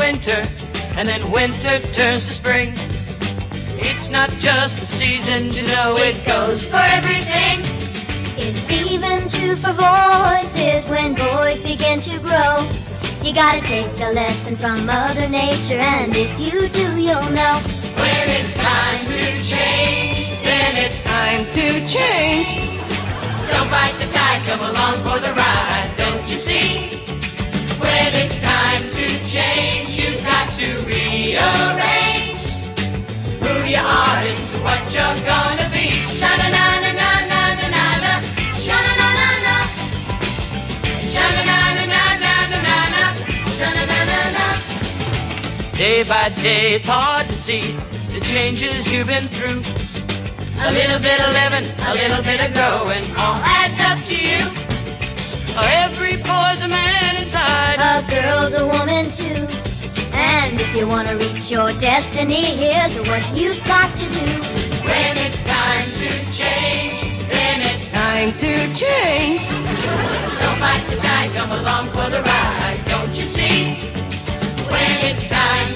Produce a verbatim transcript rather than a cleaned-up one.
winter, and then winter turns to spring. It's not just the season, you know it goes for everything. It's even true for voices when boys begin to grow. You gotta take a lesson from Mother Nature, and if you do, you'll know. When it's time to change, then it's time to change. Don't bite the tide, come along for the ride, don't you see? When it's time to change, you've got to rearrange who you are into what you're gonna be. Sha-na-na-na-na-na-na-na, sha-na-na-na-na, sha-na-na-na-na-na-na, sha-na-na-na-na. Day by day it's hard to see the changes you've been through. A little bit of living, a little bit of growing, all adds up to you. Every boy's a man inside, A girl's a woman too. And if you wanna reach your destiny, here's what you've got to do. when it's time to change, then it's time to change. Don't fight the tide, come along for the ride, don't you see? When it's time